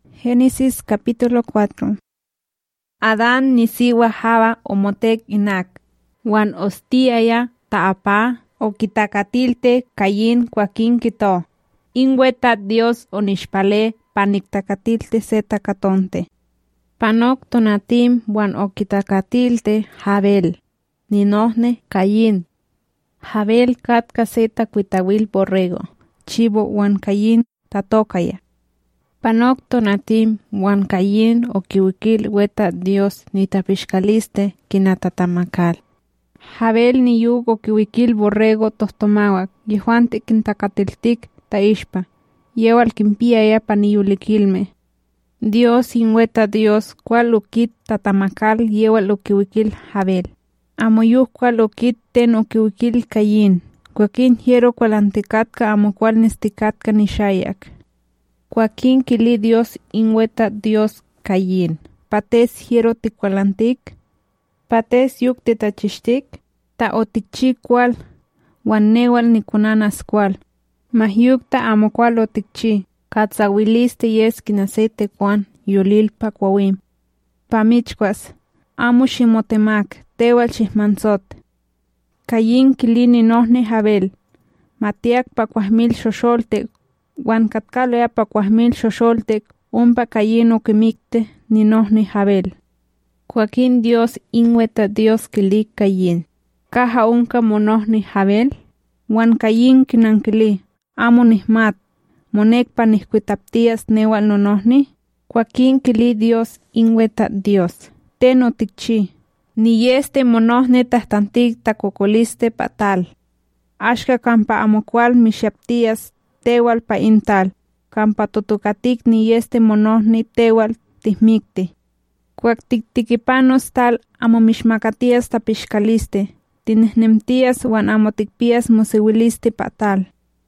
Génesis capítulo 4. Adán nisiwa Java omotek inak, wan ostiaya taapa o kitakatilte Caín Joaquín kito. Inweta Dios onishpale paniktakatilte setakatonte. Panok tonatim wan o kitakatilte Jabel, ninohne Caín. Jabel katka seta kuitawil borrego, chivo wan Caín tatokaya. Panok tonatim wan Caín o kiwikil weta Dios nitapishkaliste kinatatamakal. Jabel ni yug o kiwikil borrego tostomawak, yehuante kintakatiltik taishpa, yewal kimpiaya paniyulikilme. Dios inweta Dios cual ukit tatamakal yewal o kiwikil Jabel. Amoyuh cual ukit ten o kiwikil Caín, Joaquín hiero cual antikatka amo cual nestikatka nishayak. Joaquín kili Dios inweta Dios Caín. Pates hiero tikualantik. Pates yuk titachishtik. Ta otikchi cual. Wan newal nikunanas cual. Mahyuk ta amo cual otikchi. Katsawiliste yes kinasete cuan. Yulil pa kwawim. Pamichkwas. Amo shimotemak. Tewal shihmansot. Caín kili ninohne Jabel. Matiak pa kwahmil shosholte. Wan katkaloya pa kwahmil shosholtek umpa Caín o kimikte ninohni Jabel. Joaquín Dios inweta Dios kili Caín. Kaja unka monohni Jabel. Wan Caín kinankili. Amo nihmat. Monek pa nihkuitaptias newal nonohni. Joaquín kili Dios inweta Dios. Teno tikchi. Ni yeste monohne tahtantik takokoliste patal. Ashka kampa amokual mishaptias tewal pa intal, kampa totokatik ni yeste monohni tewal tihmikti. Kuak tiktikipanos tal amo mishmakatias tapishkaliste, tinehnemtias wan amo tikpias mosiwiliste patal.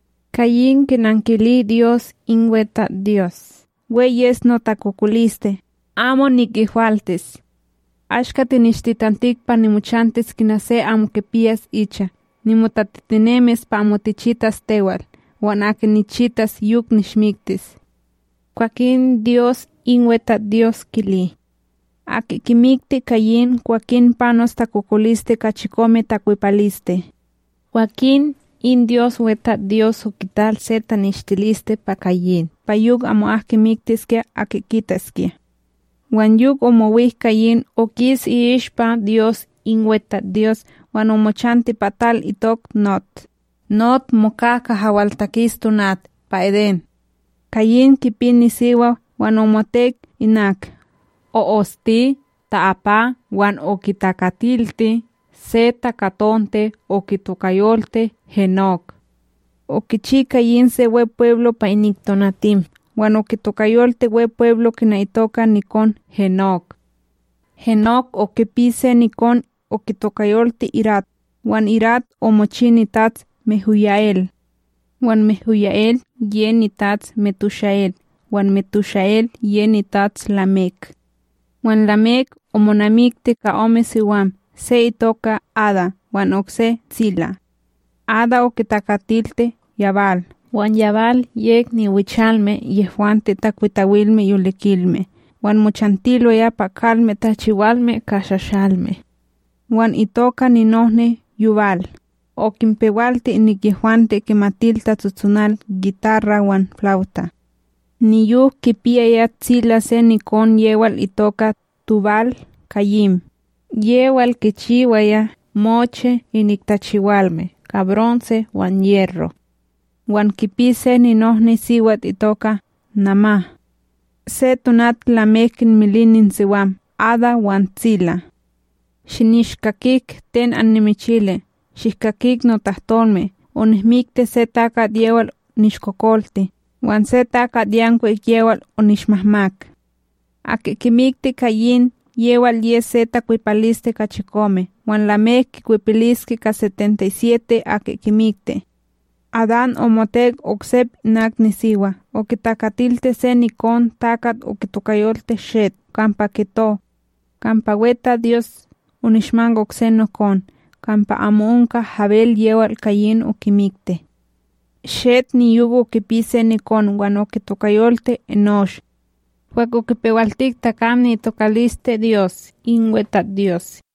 Caín kinankili Dios inweta Dios. Weyes no takokuliste, amo nikihualtes. Ashka tinishtitantik pa nimuchantes kinase amo kepias icha, nimutatitinemes pa amo tichitas tewal. Wan akinichitas yuk nishmiktis. Joaquín Dios inweta Dios kili. Akikimikti Caín Joaquín panos takokoliste kachikome takuipaliste. Joaquín in Dios weta Dios okital seta nishtiliste pa Caín. Pa yuk amo akimiktiskia akikitaskia. Wan yuk omowih Caín okis iishpa Dios inweta Dios wan omochanti patal itok Not. Not mokaka hawaltakistunat pa Eden. Caín kipini siwa wan omotek inak. O osti taapa wan okitakatilti seta katonte okitokayolte Henok. Okichi Caín se we pueblo pa iniktonatim. Wan okitokayolte we pueblo kinaitoka nikon Henok. Henok okipise nikon okitokayolte Irat. Wan Irat omochinitats Mehuyael. Wan Mehuyael yenitats Metushael. Wan Metushael yenitats Lamek. Wan Lamek omonamikte kaome siwam. Se itoka Ada. Wan okse Zila. Ada okitakatilte Yabal. Wan Yabal yek niwichalme yehuante takuitawilme yulikilme. Wan mochantilo ya pakalme tachiwalme kashashalme. Wan itoka ninohne Yubal. O kimpewalte inikijuante kimatilta tzutzunal guitarra wan flauta. Niyuh kipia ya tzila se nikon yewal itoka Tubal Caín. Yewal kichiwaya moche iniktachiwalme, cabronce wan hierro. Wan kipise ninohni siwat itoka Nama. Se tunat Lamekin milinin siwam, Ada wan Tzila. Shinishkakik ten annimichile. Shihkakik no tahtolme, onihmikte se takat yewal nishkokolti, wan se takat yankwek yewal onishmahmak. Akikimikte Caín yewal yes se takuipaliste kachikome, wan Lamek kikuipiliske ka 77 akikimikte. Adán omotek oksep inak nisiwa, okitakatilte se nikon takat okitokayolte Shet, kampa kito, kampa weta Dios onishmang oksen nokon. Kampa amunka Jabel yewal Caín okimikte. Shet ni yugo kipise nikon wan okitokayolte Enosh. Hueco que pewaltic tacamni tocaliste Dios, inhueta Dios.